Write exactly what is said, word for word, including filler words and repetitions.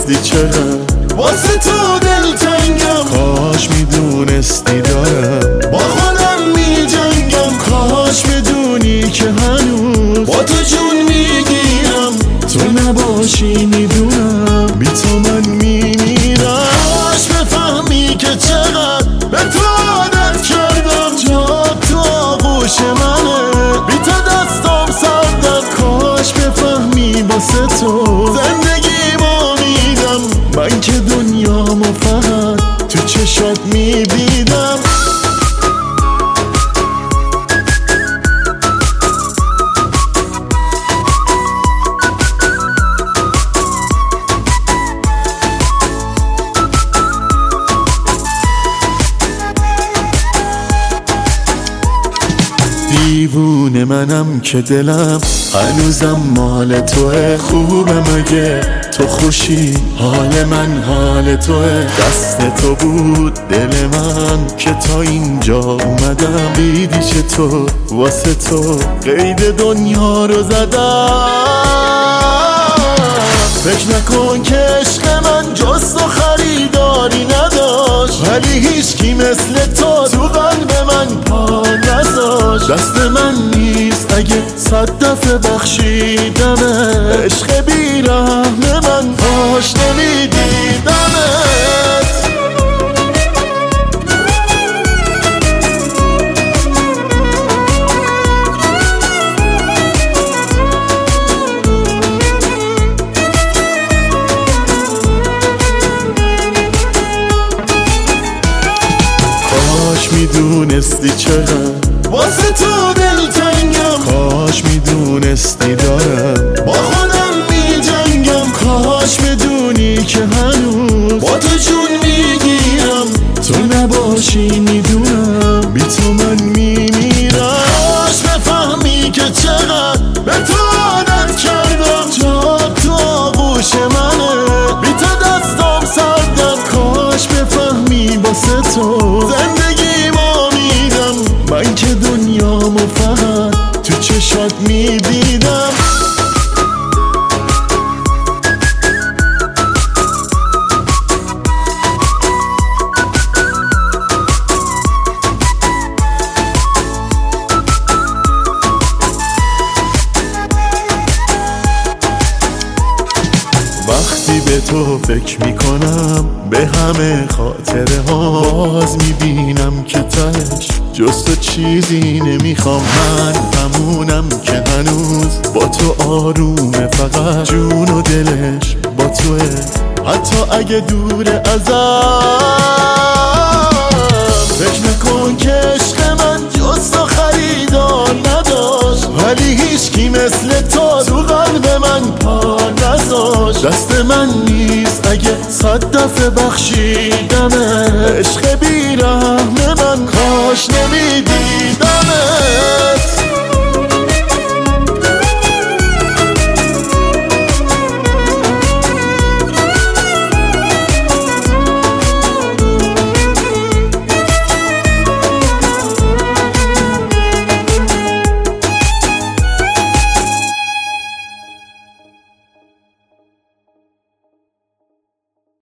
میدونستی چقدر واسه تو دلتنگم، کاش میدونستی دارم با خودم میجنگم، کاش بدونی که هنوز با تو جون میگیرم، تو نباشی میدونم بی تو من میمیرم. کاش بفهمی که چقدر به تو عادت کردم، جا تو آغوش منه بی تو دستم سردم، کاش بفهمی واسه تو زندگیمو میدم، من که دنیامو فقط تو چشات میدیدم. دیوونه منم که دلم هنوزم مال توه، خوبه مگه تو خوشی حال من حال توه، دست تو بود دل من که تا اینجا اومدم، دیدی چطور واسه تو قید دنیا رو زدم. فکر نکن که عشق من جز تو خریداری نداشت، ولی هیچکی مثل تو تو قلب من پا نذاشت، دست من نیست اگه صد دفعه بخشیدمه، عشق بیرحم من کاش نمیدیدمت. کاش میدونستی چقدر واسه تو دلتنگم، کاش میدونستی دارم با خودم میجنگم، کاش بدونی که هنوز با تو جون میگیرم، تو نباشی میدونم بی تو من میمیرم. کاش بفهمی که چقدر به تو عادت کردم، جا تو آغوش منه بی تو دستم سردم، کاش بفهمی واسه تو زندگیمو میدم، من که دنیامو فقط تو چشات میدیدم. وقتی به تو فکر میکنم به همه خاطره ها، باز میبینم که تهش جز تو چیزی نمیخوام، من همونم که هنوز با تو آرومه، فقط جون و دلش با توه حتی اگه دور ازم. فکر نکن که عشق من جز تو خریدار نداشت، ولی هیچکی مثل تو تو قلب من پا نذاشت، دست من نیست اگه صد دفعه بخشیدمه، عشق بی